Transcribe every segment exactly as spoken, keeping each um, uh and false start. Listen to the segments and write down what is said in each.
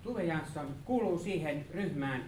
Tove Jansson kuuluu siihen ryhmään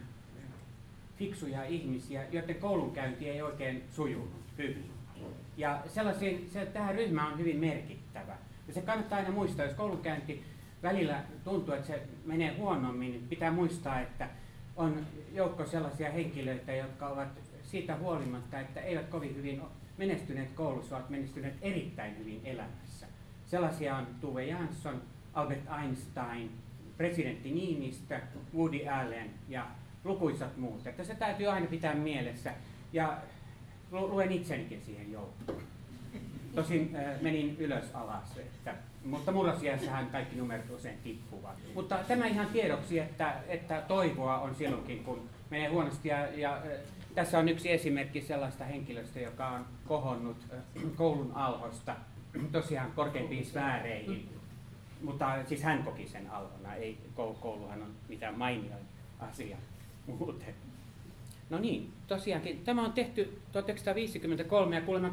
fiksuja ihmisiä, joiden koulunkäynti ei oikein sujunut hyvin. Ja sellaisiin, se, tähän ryhmään on hyvin merkittävä. Ja se kannattaa aina muistaa, jos koulunkäynti välillä tuntuu, että se menee huonommin, niin pitää muistaa, että on joukko sellaisia henkilöitä, jotka ovat siitä huolimatta, että eivät kovin hyvin menestyneet koulussa, ovat menestyneet erittäin hyvin elämässä. Sellaisia on Tove Jansson, Albert Einstein, presidentti Niinistö, Woody Allen ja lukuisat muut. Että se täytyy aina pitää mielessä. Ja luen itsenikin siihen joukkoon. Tosin äh, menin ylös alas, että, mutta murrosiässähän kaikki numerot usein tippuvat. Mutta tämä ihan tiedoksi, että, että toivoa on silloinkin, kun menee huonosti. Ja, ja, äh, tässä on yksi esimerkki sellaista henkilöstä, joka on kohonnut äh, koulun alhosta tosiaan korkeimpiin sfääreihin. Mutta siis hän koki sen alhona, ei kouluhan on mitään mainioin asia muuten. No niin, tosiaankin tämä on tehty tuhatyhdeksänsataaviisikymmentäkolme ja kuulemma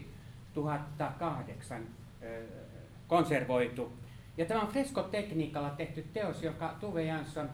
kaksituhattakahdeksan ö, konservoitu. Ja tämä on freskotekniikalla tehty teos, joka Tove Jansson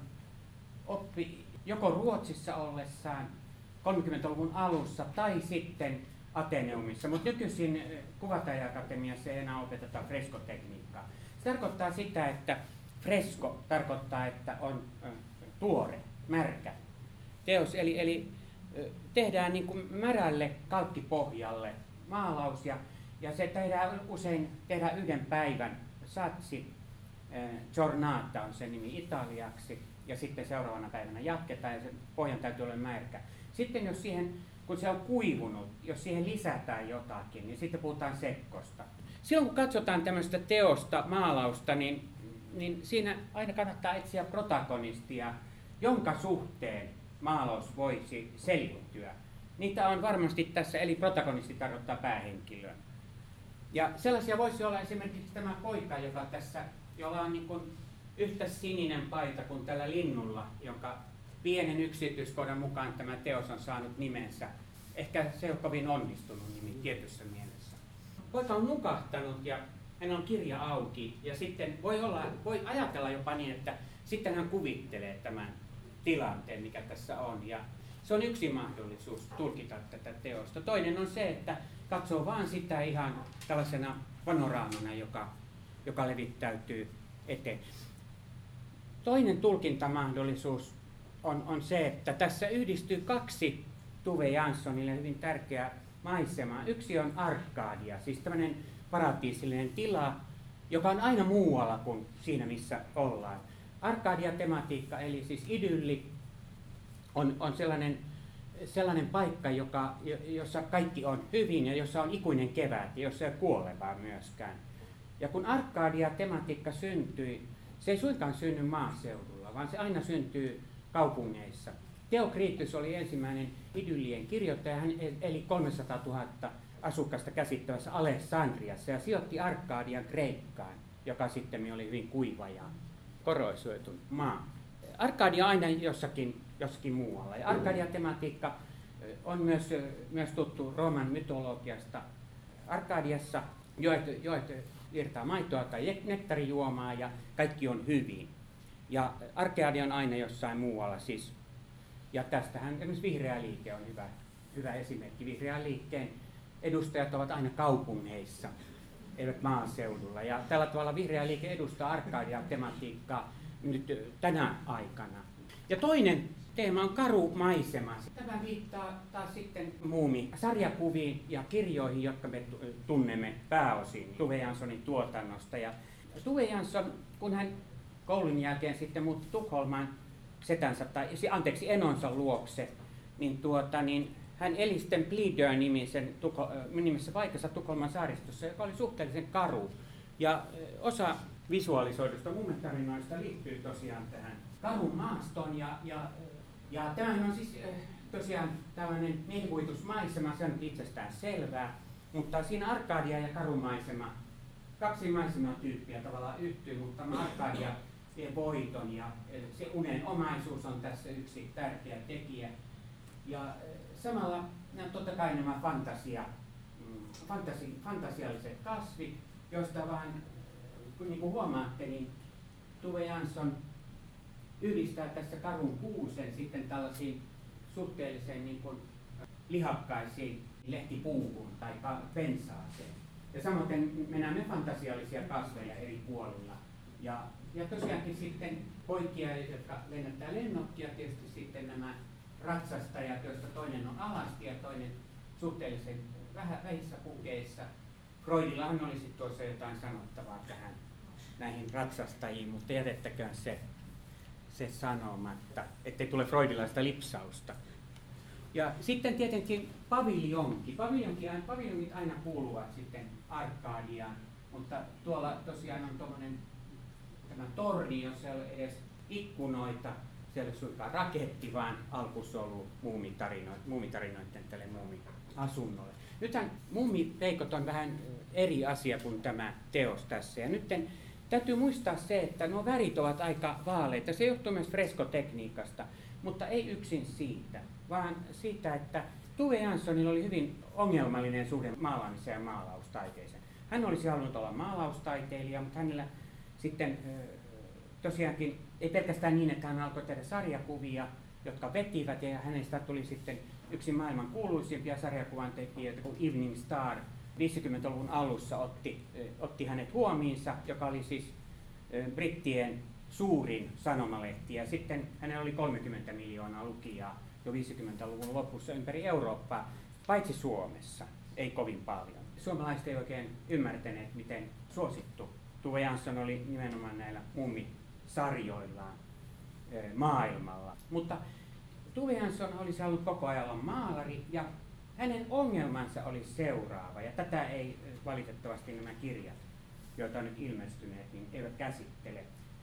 oppi joko Ruotsissa ollessaan kolmekymmentäluvun alussa tai sitten Ateneumissa, mutta nykyisin Kuvataideakatemiassa ei enää opeteta freskotekniikkaa. Se tarkoittaa sitä, että fresko tarkoittaa, että on ö, tuore, märkä teos, eli, eli tehdään niin kuin märälle kalkkipohjalle maalaus, ja, ja se tehdään usein tehdään yhden päivän. Satsi eh, giornata on se nimi italiaksi, ja sitten seuraavana päivänä jatketaan, ja sen pohjan täytyy olla märkä. Sitten jos siihen, kun se on kuivunut, jos siihen lisätään jotakin, niin sitten puhutaan sekkosta. Silloin kun katsotaan tämmöistä teosta, maalausta, niin, niin siinä aina kannattaa etsiä protagonistia, jonka suhteen maalaus voisi selviytyä. Niitä on varmasti tässä, eli protagonisti tarkoittaa päähenkilöä. Ja sellaisia voisi olla esimerkiksi tämä poika, joka tässä, jolla on niin kuin yhtä sininen paita kuin tällä linnulla, jonka pienen yksityiskohdan mukaan tämä teos on saanut nimensä. Ehkä se ei ole kovin onnistunut nimi tietyssä mielessä. Poika on nukahtanut ja hän on kirja auki, ja sitten voi, olla, voi ajatella jopa niin, että sitten hän kuvittelee tämän tilanteen, mikä tässä on. Ja se on yksi mahdollisuus tulkita tätä teosta. Toinen on se, että katsoo vaan sitä ihan tällaisena panoraamana, joka, joka levittäytyy eteen. Toinen tulkintamahdollisuus on, on se, että tässä yhdistyy kaksi Tove Janssonille hyvin tärkeää maisemaa. Yksi on Arkadia, siis tämmöinen paratiisillinen tila, joka on aina muualla kuin siinä, missä ollaan. Arkadia-tematiikka, eli siis idylli, on, on sellainen, sellainen paikka, joka, jossa kaikki on hyvin ja jossa on ikuinen kevät ja jossa ei ole kuolevaa myöskään. Ja kun Arkadia-tematiikka syntyi, se ei suinkaan synny maaseudulla, vaan se aina syntyy kaupungeissa. Theokritus oli ensimmäinen idyllien kirjoittaja, hän eli kolmesataatuhatta asukasta käsittävässä Alessandriassa ja sijoitti Arkadian Kreikkaan, joka sitten oli hyvin kuiva ja koroisoitu maa. Arkadia aina jossakin, jossakin muualla. Ja Arkadia-tematiikka on myös, myös tuttu Rooman mytologiasta. Arkadiassa joet, joet virtaa maitoa tai nektarijuomaa ja kaikki on hyvin. Ja Arkadia on aina jossain muualla siis. Ja tästähän esimerkiksi Vihreä liike on hyvä, hyvä esimerkki. Vihreän liikkeen edustajat ovat aina kaupungeissa, eivät maaseudulla. Ja tällä tavalla Vihreä liike edustaa Arkadia-tematiikkaa nyt tänä aikana. Ja toinen teema on karu maisema. Tämä viittaa taas sitten muumi sarjakuviin ja kirjoihin, jotka me tunnemme pääosin Tove Janssonin tuotannosta. Ja Tove Jansson, kun hän koulun jälkeen sitten muutti Tukholmaan setänsä, tai anteeksi enonsa luokse, niin, tuota, niin hän eli sitten Blidö-nimisen nimessä paikassa Tukholman saaristossa, joka oli suhteellisen karu. Ja osa visualisoidusta mummetarinoista liittyy tosiaan tähän karun maastoon. Ja, ja, ja tämähän on siis tosiaan tällainen mielikuvitusmaisema, se on itsestään selvää. Mutta siinä Arkadia ja karumaisema, kaksi maisematyyppiä tavallaan yhtyy, mutta Arkadia vie voiton ja se unenomaisuus on tässä yksi tärkeä tekijä. Ja samalla totta kai nämä fantasia, fantasi, fantasialliset kasvit, joista vaan, niin kuin huomaatte, niin Tove Jansson yhdistää tässä karun kuusen sitten tällaisiin suhteellisen niin kuin lihakkaisiin lehtipuuhun tai pensaaseen. Ja samoin me näemme fantasiallisia kasveja eri puolilla. Ja, ja tosiaankin sitten poikia, jotka lennättää lennokkia, tietysti sitten nämä ratsastajat, joista toinen on alasti ja toinen suhteellisen vähän vähissä pukeissa. Freudillahan olisi tuossa jotain sanottavaa tähän näihin ratsastajiin, mutta jätettäköön se, se sanomatta, ettei tule freudilaista lipsausta. Ja sitten tietenkin paviljonki. Paviljonki, paviljongit aina kuuluvat sitten Arkadiaan, mutta tuolla tosiaan on tuommoinen tämä torni, jossa ei ole edes ikkunoita, se ei ole suinkaan raketti, vaan alkusolu muumitarinoiden tälle muumiasunnolle. Nythän muumipeikot on vähän eri asia kuin tämä teos tässä. Ja nyt täytyy muistaa se, että nuo värit ovat aika vaaleita. Se johtuu myös freskotekniikasta, mutta ei yksin siitä, vaan siitä, että Tove Janssonilla oli hyvin ongelmallinen suhde maalaamiseen ja maalaustaiteeseen. Hän olisi halunnut olla maalaustaiteilija, mutta hänellä sitten tosiaankin ei pelkästään niin, että hän alkoi tehdä sarjakuvia, jotka vetivät, ja hänestä tuli sitten yksi maailman kuuluisimpia sarjakuvan tekijöitä, kun Evening Star viisikymmentäluvun alussa otti, otti hänet huomiinsa, joka oli siis brittien suurin sanomalehti, ja sitten hänellä oli kolmekymmentä miljoonaa lukijaa jo viisikymmentäluvun lopussa ympäri Eurooppaa, paitsi Suomessa, ei kovin paljon. Suomalaiset ei oikein ymmärtäneet, miten suosittu Tove Jansson oli nimenomaan näillä mummisarjoillaan maailmalla. Mutta Tove Jansson olisi ollut koko ajan olla maalari, ja hänen ongelmansa oli seuraava, ja tätä ei valitettavasti nämä kirjat, joita on nyt ilmestyneet, niin eivät käsittele.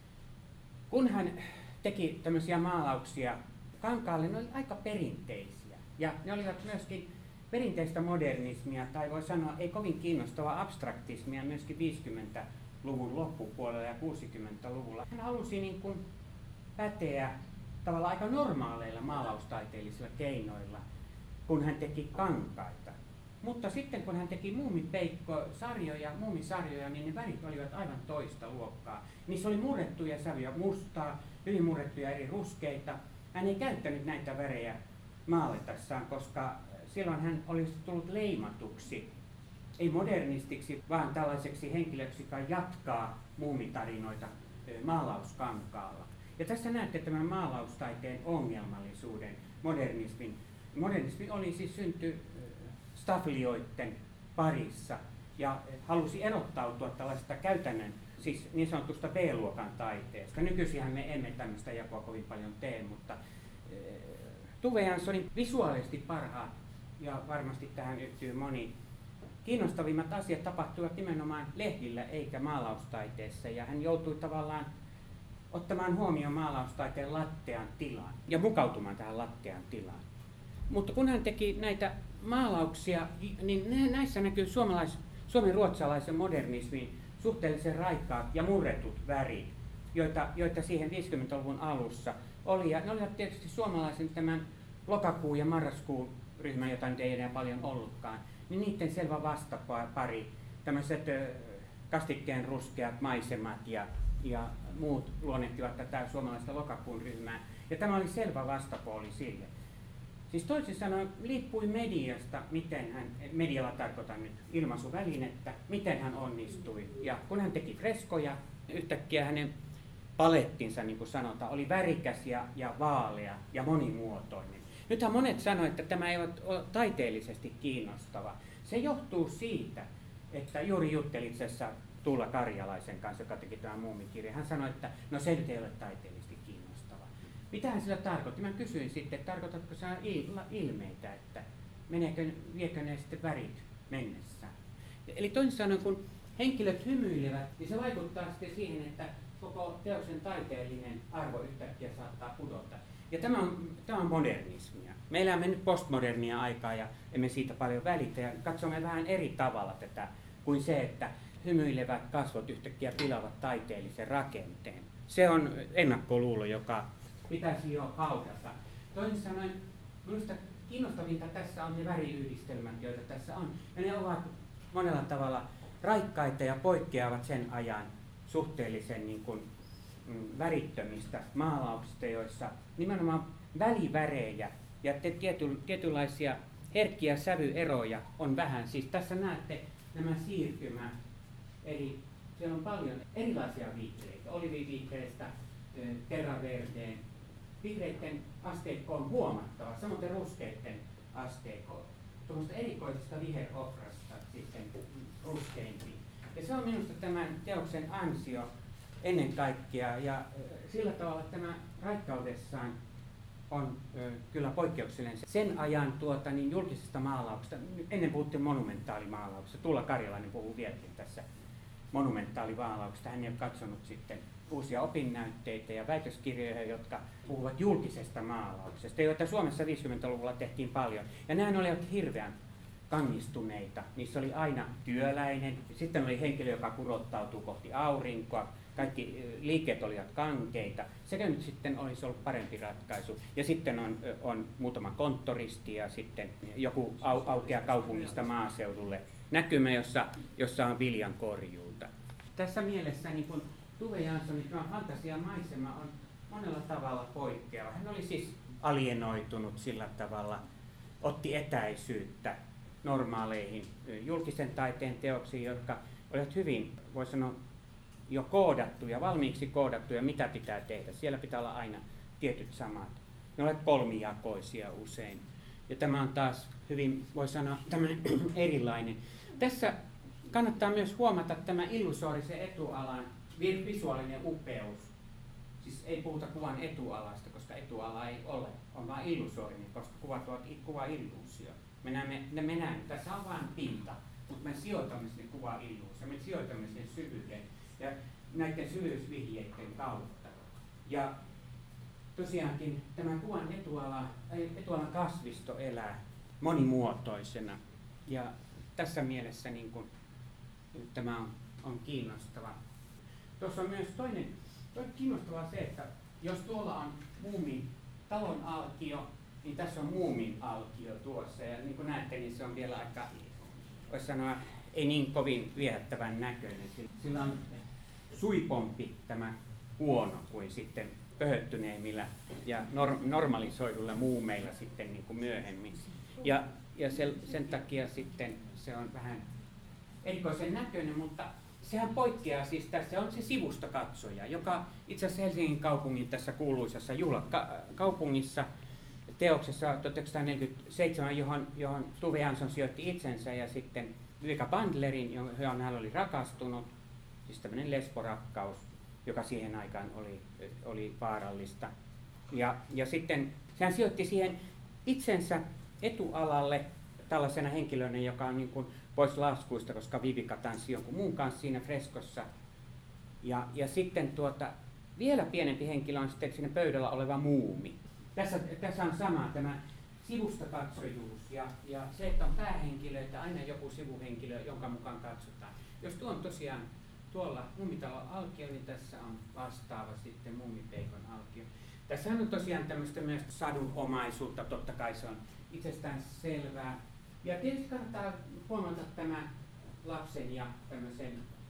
Kun hän teki tämmöisiä maalauksia kankaalle, ne olivat aika perinteisiä, ja ne olivat myöskin perinteistä modernismia, tai voi sanoa ei kovin kiinnostavaa abstraktismia myöskin viisikymmentäluvun loppupuolella ja kuusikymmentäluvulla. Hän halusi niin kuin päteä tavallaan aika normaaleilla maalaustaiteellisilla keinoilla, kun hän teki kankaita. Mutta sitten kun hän teki muumipeikko-sarjoja, muumisarjoja, niin ne värit olivat aivan toista luokkaa. Niissä oli murrettuja sävyjä, mustaa, hyvin murrettuja eri ruskeita. Hän ei käyttänyt näitä värejä maaletessaan, koska silloin hän olisi tullut leimatuksi, ei modernistiksi, vaan tällaiseksi henkilöksi, joka jatkaa muumitarinoita maalauskankaalla. Ja tässä näette tämän maalaustaiteen ongelmallisuuden modernismin. Modernismi oli siis synty stafflioiden parissa ja halusi erottautua tällaista käytännön, siis niin sanotusta B-luokan taiteesta. Nykyisinhän me emme tämmöistä jakoa kovin paljon tee, mutta Tove Janssonin visuaalisesti parhaat, ja varmasti tähän yhtyy moni, kiinnostavimmat asiat tapahtuivat nimenomaan lehdillä eikä maalaustaiteessa, ja hän joutui tavallaan ottamaan huomioon maalaustaiteen lattean tilan ja mukautumaan tähän lattean tilaan. Mutta kun hän teki näitä maalauksia, niin näissä näkyy suomalais, suomen-ruotsalaisen modernismin suhteellisen raikkaat ja murretut värit, joita, joita siihen viisikymmentäluvun alussa oli. Ja ne olivat tietysti suomalaisen tämän lokakuun ja marraskuun ryhmän, jota nyt ei enää paljon ollutkaan, niin niiden selvä vastapari, tämmöiset kastikkeen ruskeat maisemat ja, ja muut luonnehtivat tätä suomalaista lokakuun ryhmää. Ja tämä oli selvä vastapuoli sille. Siis toisin sanoen liippui mediasta, miten hän, medialla tarkoitan nyt ilmaisuvälinettä, miten hän onnistui. Ja kun hän teki freskoja, yhtäkkiä hänen palettinsa, niin kuin sanotaan, oli värikäs ja, ja vaalea ja monimuotoinen. Nythän monet sanoivat, että tämä ei ole taiteellisesti kiinnostava. Se johtuu siitä, että juuri juttelin itse asiassa Tuula Karjalaisen kanssa, joka teki tämän muumikirjan. Hän sanoi, että no se nyt ei ole taiteellisesti kiinnostava. Mitä hän sillä tarkoitti? Mä kysyin sitten, että tarkoitatko sinä ilmeitä, että meneekö, viekö ne sitten värit mennessään? Eli toisin sanoen, kun henkilöt hymyilevät, niin se vaikuttaa sitten siihen, että koko teoksen taiteellinen arvo yhtäkkiä saattaa pudota. Ja tämä on, tämä on modernismia. Me elämme nyt postmodernia aikaa ja emme siitä paljon välitä ja katsomme vähän eri tavalla tätä kuin se, että hymyilevät kasvot yhtäkkiä pilaavat taiteellisen rakenteen. Se on ennakkoluulo, joka pitäisi jo haudata. Toisin sanoen, minusta kiinnostavinta tässä on ne väriyhdistelmät, joita tässä on. Ja ne ovat monella tavalla raikkaita ja poikkeavat sen ajan suhteellisen niin kuin mm, värittömistä maalauksista, joissa nimenomaan välivärejä ja te, tiety, tietynlaisia herkkiä sävyeroja on vähän. Siis tässä näette nämä siirtymät, eli siellä on paljon erilaisia viihtereitä, oliviviihtereistä terraverdeen. Vihreiden asteikko on huomattava, samoin ruskeiden asteikko. Tuommoista erikoisesta viherohrasta sitten ruskeimpiin. Ja se on minusta tämän teoksen ansio ennen kaikkea, ja sillä tavalla tämä raikkaudessaan on ö, kyllä poikkeuksellinen. Sen ajan tuota, niin julkisesta maalauksesta, ennen puhuttiin monumentaalimaalauksesta, Tuula Karjalainen puhuu vieläkin tässä monumentaalimaalauksesta. Hän ei ole katsonut sitten uusia opinnäytteitä ja väitöskirjoja, jotka puhuvat julkisesta maalauksesta, joita Suomessa viisikymmentäluvulla tehtiin paljon. Ja nämä olivat hirveän kangistuneita. Niissä oli aina työläinen, sitten oli henkilö, joka kurottautuu kohti aurinkoa, kaikki liikkeet olivat kankeita. Se nyt sitten olisi ollut parempi ratkaisu. Ja sitten on, on muutama konttoristi ja sitten joku au, aukea kaupungista maaseudulle näkymä, jossa, jossa on viljan korjuuta. Tässä mielessä niin kun Tove Janssonin fantasiamaisema on monella tavalla poikkeava. Hän oli siis alienoitunut sillä tavalla, otti etäisyyttä normaaleihin julkisen taiteen teoksiin, jotka olivat hyvin, voi sanoa, jo koodattuja, valmiiksi koodattuja, mitä pitää tehdä. Siellä pitää olla aina tietyt samat. Ne ovat kolmijakoisia usein. Ja tämä on taas hyvin, voi sanoa, tämmöinen erilainen. Tässä kannattaa myös huomata tämä illusorisen etualan visuaalinen upeus. Siis ei puhuta kuvan etualasta, koska etuala ei ole, on vain illusorinen, koska kuvat ovat kuva-illuusio. Me näemme, me näemme, tässä on vain pinta, mutta me sijoitamme sinne kuva-illuusio, me sijoitamme sinne syvyyden ja näiden syvyysvihjeiden kautta. Ja tosiaankin tämä kuvan etuala, etualan kasvisto elää monimuotoisena. Ja tässä mielessä niin kuin, tämä on, on kiinnostava. Tuossa on myös toinen, toinen kiinnostavaa se, että jos tuolla on muumin talon alkio, niin tässä on muumin alkio tuossa. Ja niin kuin näette, niin se on vielä aika, voisi sanoa, ei niin kovin viehättävän näköinen. Sillä on suipompi tämä huono kuin sitten pöhöttyneemmillä ja norm- normalisoidulla muumeilla sitten niin kuin myöhemmin. Ja, ja sen, sen takia sitten se on vähän erikoisen näköinen, mutta sehän poikkeaa siis tässä, on se sivustokatsoja, joka itse asiassa Helsingin kaupungin tässä kuuluisassa juhlakaupungissa teoksessa tuhatyhdeksänsataaneljäkymmentäseitsemän, johon, johon Tove Jansson sijoitti itsensä ja sitten Vika Bandlerin, johon hän oli rakastunut, siis tämmöinen lesborakkaus, joka siihen aikaan oli, oli vaarallista. Ja, ja sitten hän sijoitti siihen itsensä etualalle tällaisena henkilönä, joka on niin kuin pois laskuista, koska Vivika tanssi jonkun muun kanssa siinä freskossa. Ja, ja sitten tuota, vielä pienempi henkilö on sitten siinä pöydällä oleva muumi. Tässä, tässä on sama tämä sivustakatsojuus ja, ja se, että on päähenkilö, että aina joku sivuhenkilö, jonka mukaan katsotaan. Jos tuo on tosiaan tuolla Muumitalon alkio, niin tässä on vastaava sitten Muumipeikon alkio. Tässä on tosiaan tämmöistä myös sadunomaisuutta, totta kai se on itsestään selvää. Ja tietysti kannattaa huomata tämä lapsen ja tämmöisen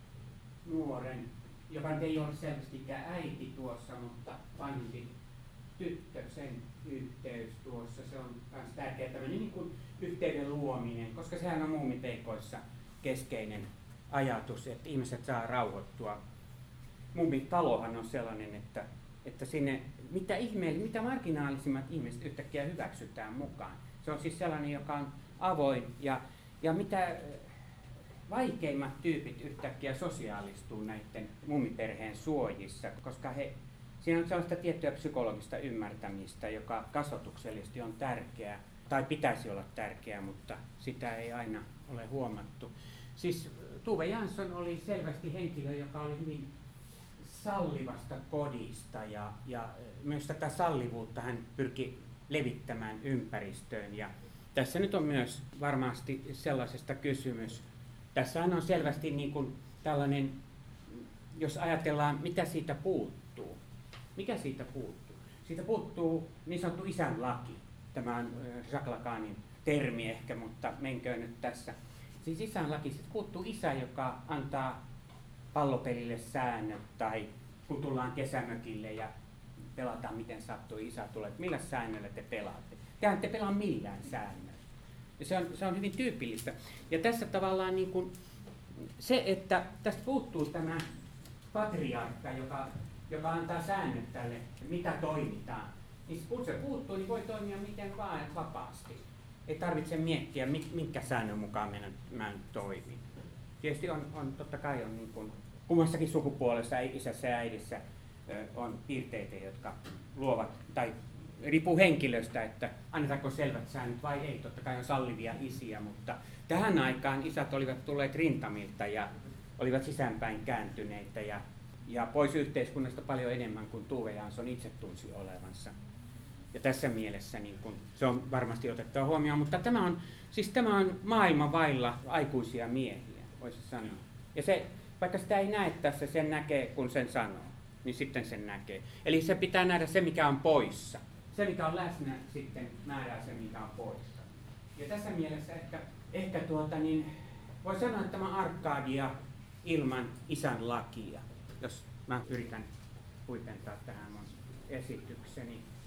nuoren, joka ei ole selvästikään äiti tuossa, mutta vanhempi tyttö, sen yhteys tuossa. Se on myös tärkeä tämmöinen niin kuin yhteyden luominen, koska sehän on Muumipeikoissa keskeinen ajatus, että ihmiset saa rauhoittua. Muumitalohan on sellainen, että, että sinne mitä ihmeellistä, mitä marginaalisimmat ihmiset yhtäkkiä hyväksytään mukaan. Se on siis sellainen, joka on avoin ja, ja mitä vaikeimmat tyypit yhtäkkiä sosiaalistuu näiden muumiperheen suojissa, koska he, siinä on sellaista tiettyä psykologista ymmärtämistä, joka kasvatuksellisesti on tärkeää tai pitäisi olla tärkeää, mutta sitä ei aina ole huomattu. Siis Tove Jansson oli selvästi henkilö, joka oli hyvin sallivasta kodista ja, ja myös tätä sallivuutta hän pyrki levittämään ympäristöön. Ja tässä nyt on myös varmasti sellaisesta kysymys. Tässähän on selvästi niin kuin tällainen, jos ajatellaan, mitä siitä puuttuu. Mikä siitä puuttuu? Siitä puuttuu niin sanottu isän laki. Tämä on Jacques Lacanin termi ehkä, mutta menköön nyt tässä. Siis isän laki, siitä puuttuu isä, joka antaa pallopelille säännöt tai kun tullaan kesämökille ja pelataan miten sattuu, isä tulee, että millä säännöllä te pelaatte. Tehän te pelaa millään säännöllä. Ja se on, se on hyvin tyypillistä. Ja tässä tavallaan niin kuin se, että tästä puuttuu tämä patriarkka, joka, joka antaa säännöt tälle, mitä toimitaan. Niin kun se puuttuu, niin voi toimia miten vaan vapaasti. Ei tarvitse miettiä, minkä säännön mukaan minä, mä toimin. Tietysti on, on totta kai on niin kuin kummassakin sukupuolessa, isässä ja äidissä, on piirteitä, jotka luovat, tai riippuu henkilöstä, että annetaanko selvät säännöt vai ei. Totta kai on sallivia isiä, mutta tähän aikaan isät olivat tulleet rintamilta ja olivat sisäänpäin kääntyneitä ja, ja pois yhteiskunnasta paljon enemmän kuin Tove Jansson itse tunsi olevansa. Ja tässä mielessä niin kun, se on varmasti otettava huomioon, mutta tämä on, siis tämä on maailma vailla aikuisia miehiä, voisi sanoa. Ja se, vaikka sitä ei näe tässä, sen näkee, kun sen sanoo, niin sitten sen näkee. Eli se pitää nähdä se, mikä on poissa. Se, mikä on läsnä, sitten määrää se, mikä on poissa. Ja tässä mielessä ehkä, ehkä tuota, niin, voi sanoa, että tämä Arkadia ilman isän lakia, jos mä yritän huipentaa tähän mun esitykseni.